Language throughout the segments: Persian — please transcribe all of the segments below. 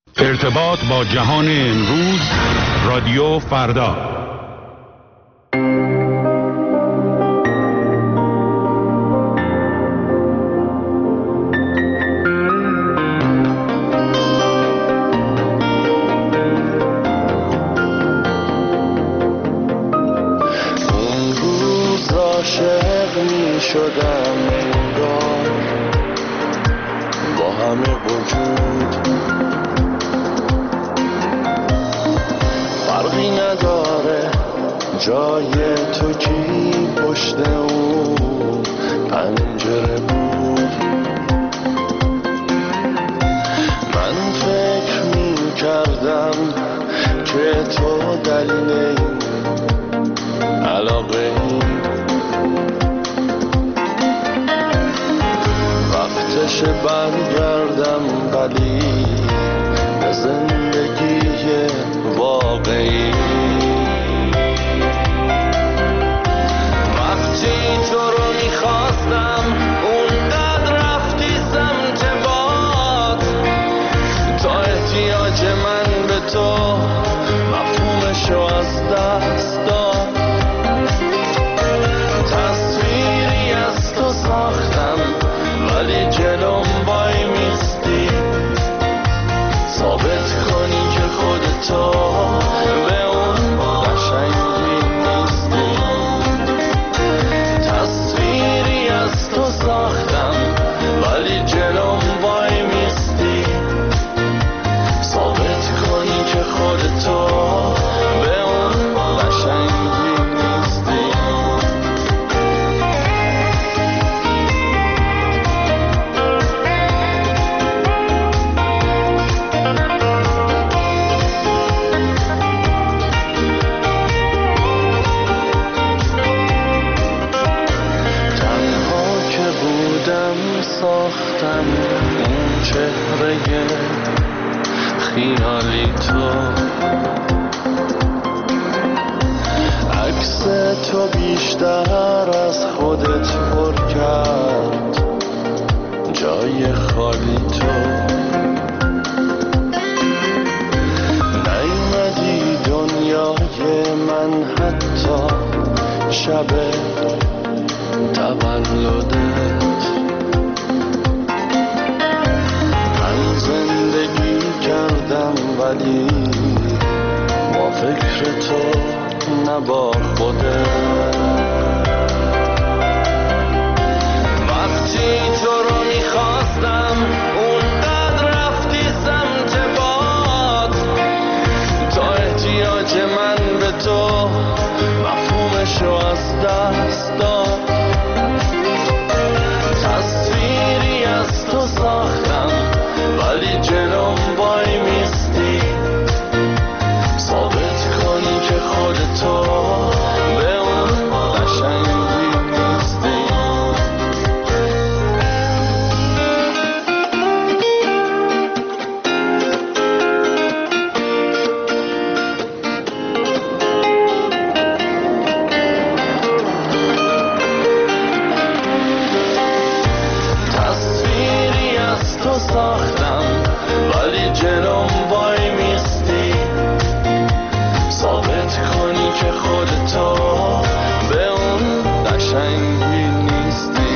ارتباط با جهان امروز، رادیو فردا. اون روز عاشق می شدم انگار با همه وجود، فرقی نداره جای تو کی پشت اون پنجره بود. من فکر می کردم که تو دلیل این علاقه وقتش برگردم، ولی به زندگی واقعی. وقتی تو رو میخواستم اونقدر رفتی سمت باد، تا احتیاج من به تو مفهومشو از دست داد. تصویری از تو ساختم ولی جلوم وای میستی، ثابت کنی که خودتو به اون قشنگی نیستی. تصویری از تو ساختم ولی جلوم وای میستی، ثابت کنی که خودتو به اون قشنگی نیستی. تنها که بودم ساختم اون چهره خیالی تو، عکس تو بیشتر از خودت پر کرد جای خالی تو. نیومدی دنیای من حتی شب تولدت. من زندگی کردم ولی با فکر تو نه با خودت. وقتی تو رو میخواستم اونقدر رفتی سمت باد، تا احتیاج من به تو مفهومشو از دست داد. تصویری از تو ساختم ولی جلوم وای میستی، ثابت کنی که خودتو به اون قشنگی نیستی. تصویری از تو ساختم ولی جلوم وای میستی، ثابت کنی که خودتو به اون قشنگی نیستی.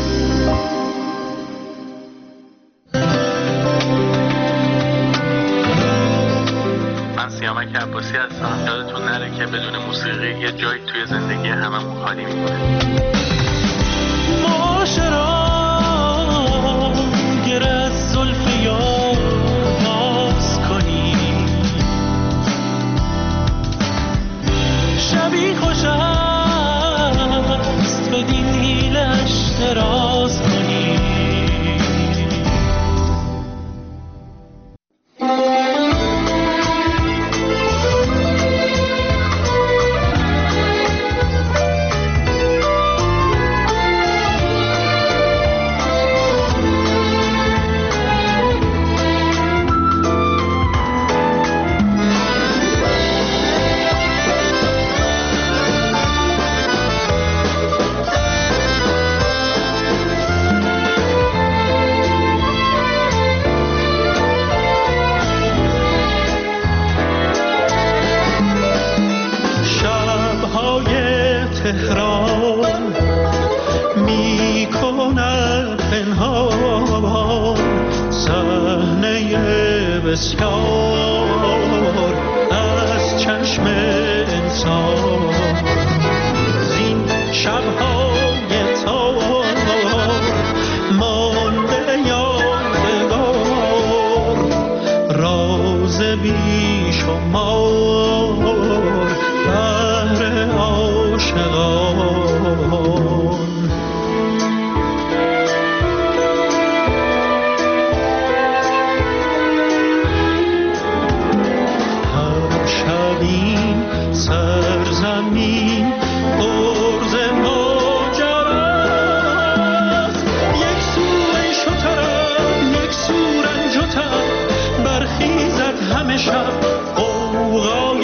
من سیامک عباسی هستم. یادتون نره که بدون موسیقی یه جایی توی زندگی هممون خالی میمونه. معاشرا گر از زلف یار باز کنی، شبی خوش است بدین حیلش دراز کنی. صحنه بسیار از چشم انسان زین شب‌های تار مانده یادگار راز بیشمار بهر عاشقان. سرزمین پرز ماجراست یک سو شترم یک سو رنجتم برخیزد همه شب غوغای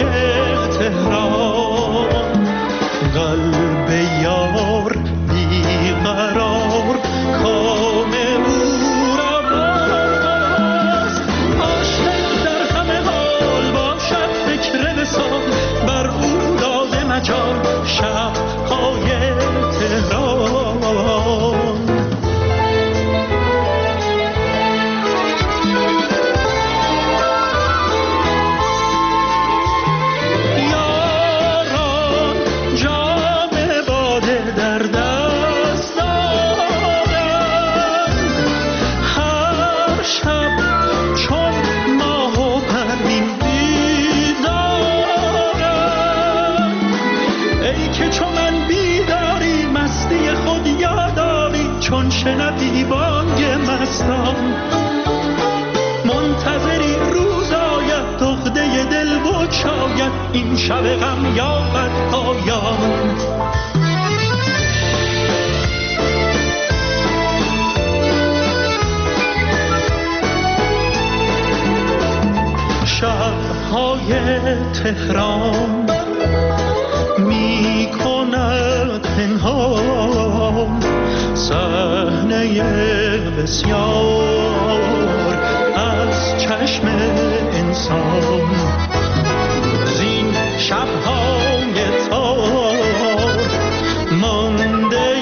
تهران قلب یار بیقرار کام او را باست عاشق در همه حال باشد فکر وصال بر او داده مجال شب‌های تهران. یاران جام باده در دست دارند هر شب چون ماه و پروین که چون من بیداری مستی خود یاداری چون شنوی بانگ مستان منتظری روز آید دغده دل بگشاید این شب غم یابد پایان. شب‌های تهران می کند پنهان صحنه بسیار از چشم انسان زین شب‌های تار مانده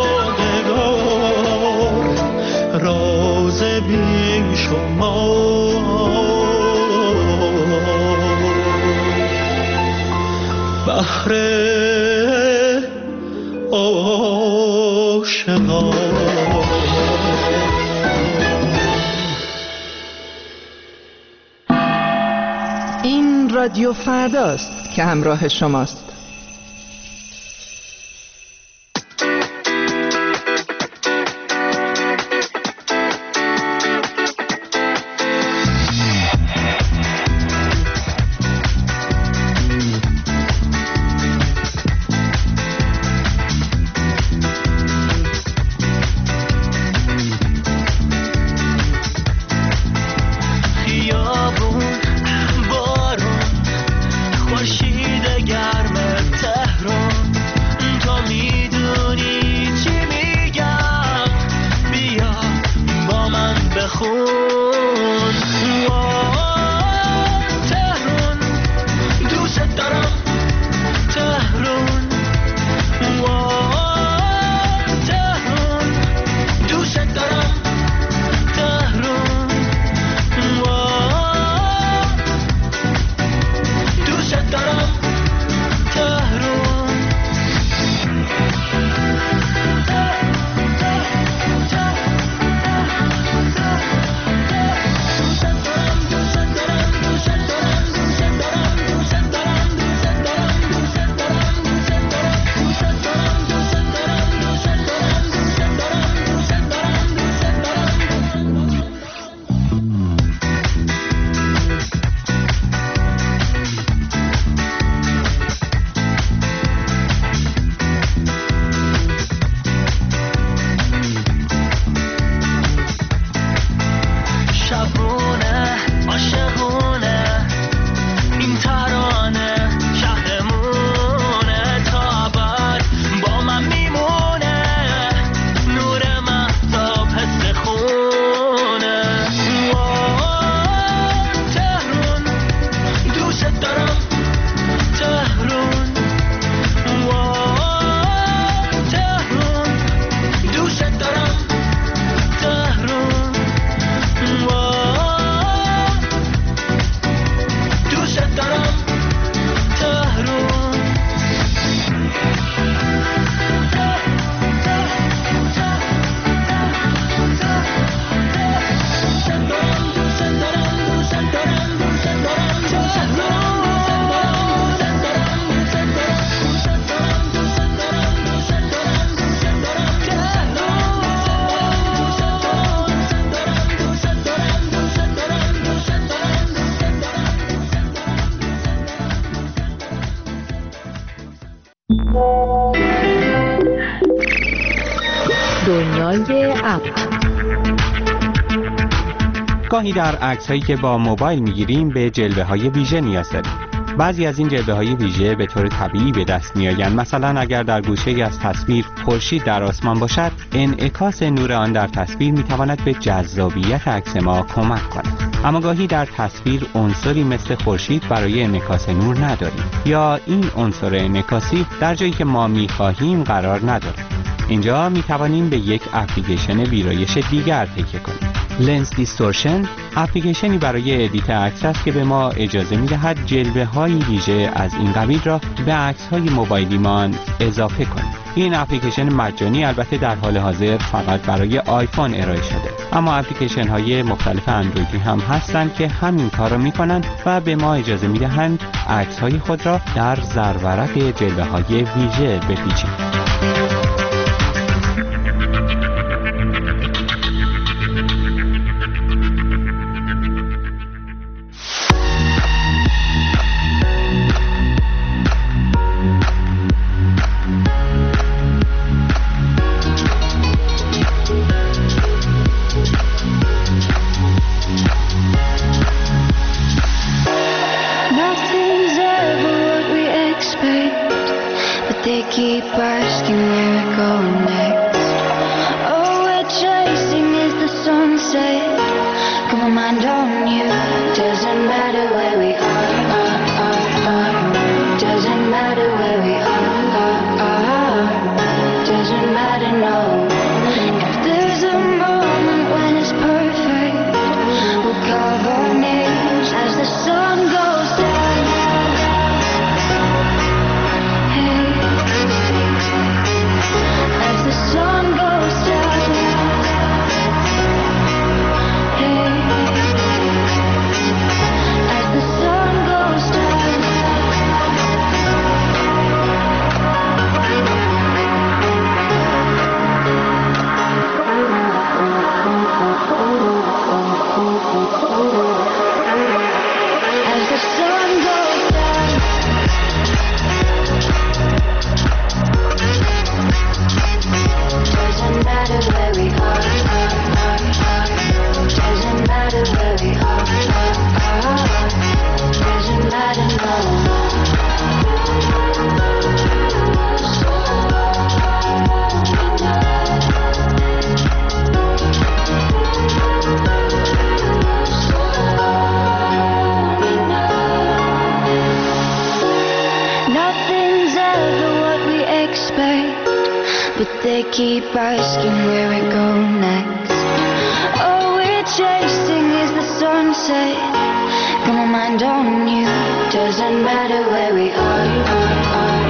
یادگار راز بیشمار بهر عاشقان. این رادیو فرداست که همراه شماست. خورشید گرم های اپ. گاهی در عکس‌هایی که با موبایل می‌گیریم به جلوه‌های ویژه نیاز داریم. بعضی از این جلوه‌های ویژه به طور طبیعی به دست می‌آیند. مثلا اگر در گوشه‌ای از تصویر خورشید در آسمان باشد، انعکاس نور آن در تصویر می‌تواند به جذابیت عکس ما کمک کند. اما گاهی در تصویر عنصری مثل خورشید برای انعکاس نور نداریم یا این عنصر انعکاسی در جایی که ما می‌خواهیم قرار ندارد. اینجا می‌توانیم به یک اپلیکیشن ویرایش دیگر تکیه کنیم. لنز دیستورشن اپلیکیشنی برای ادیت عکس است که به ما اجازه می‌دهد جلوه‌های ویژه از این قبیل را به عکس‌های موبایلیمان اضافه کنیم. این اپلیکیشن مجانی البته در حال حاضر فقط برای آیفون ارائه شده، اما اپلیکیشن‌های مختلف اندرویدی هم هستند که همین کار را می‌کنند و به ما اجازه می‌دهند عکس‌های خود را در زرورق جلوه‌های ویژه بپیچیم. Keep asking where we're going next. All we're chasing is the sunset. Got my mind on you. Doesn't matter where we are. Doesn't matter where we are. Doesn't matter, no. If there's a moment when it's perfect, we'll carve our names as the sun goes down. They keep asking where we go next. All we're chasing is the sunset. Got my mind on you. Doesn't matter where we are.